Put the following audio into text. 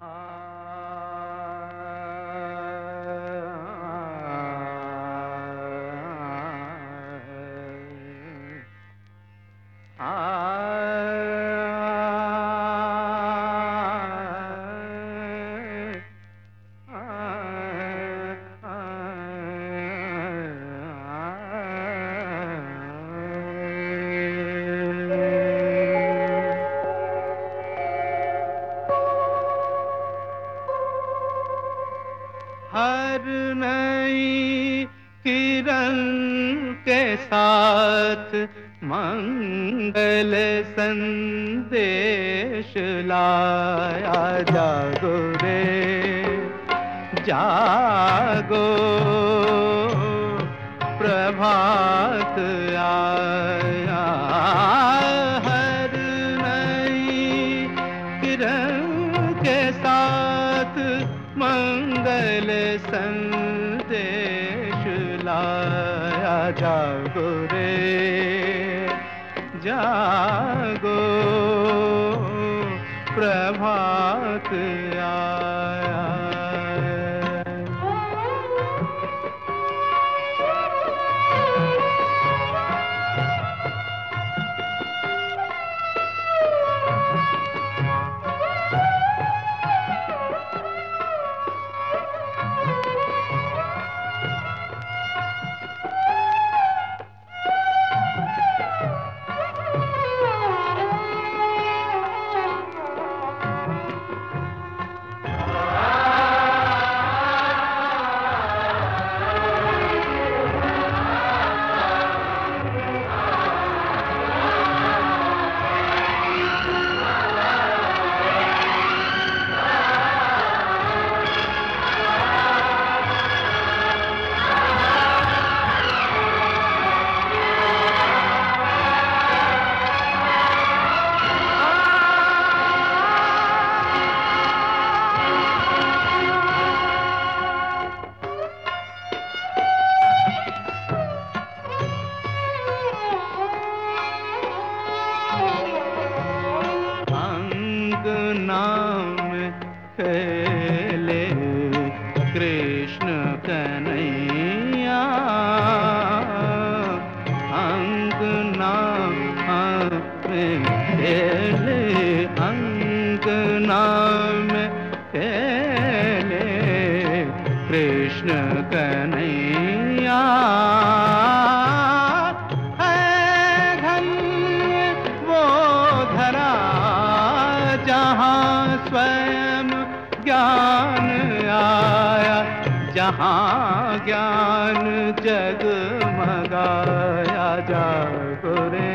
हर नई किरण के साथ मंगल संदेश लाया। जागो रे जागो, प्रभात आया। हर नई किरण के साथ मंगल संदेश लाया। जागो रे जागो, प्रभात आया। नाम खेले कृष्ण कन्हैया। अंगना में खेले, अंगना में खेले कृष्ण कन्हैया। जहाँ स्वयं ज्ञान आया, जहाँ ज्ञान जगमगाया। जागो रे